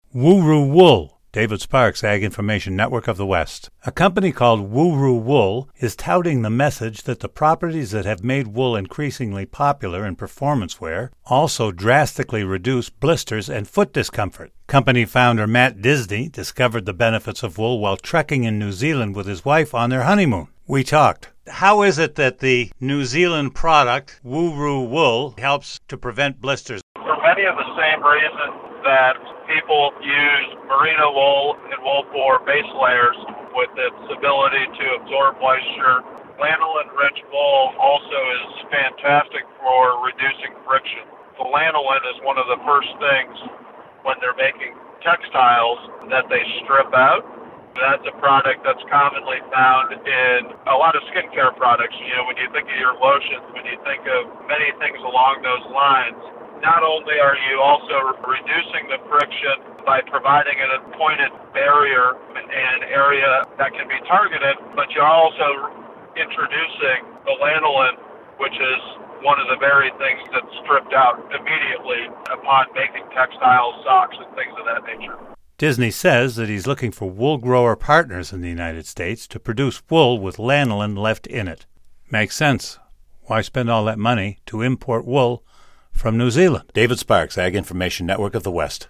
Wuru Wool, David Sparks, Ag Information Network of the West. A company called Wuru Wool is touting the message that the properties that have made wool increasingly popular in performance wear also drastically reduce blisters and foot discomfort. Company founder Matt Disney discovered the benefits of wool while trekking in New Zealand with his wife on their honeymoon. We talked. How is it that the New Zealand product, Wuru Wool, helps to prevent blisters? For many of the same reasons that people use merino wool and wool for base layers with its ability to absorb moisture. Lanolin-rich wool also is fantastic for reducing friction. The lanolin is one of the first things when they're making textiles that they strip out. That's a product that's commonly found in a lot of skincare products. You know, when you think of your lotions, when you think of many things along those lines, not only are you also reducing the friction by providing a pointed barrier and an area that can be targeted, but you're also introducing the lanolin, which is one of the very things that's stripped out immediately upon making textiles, socks, and things of that nature. Disney says that he's looking for wool grower partners in the United States to produce wool with lanolin left in it. Makes sense. Why spend all that money to import wool from New Zealand? David Sparks, Ag Information Network of the West.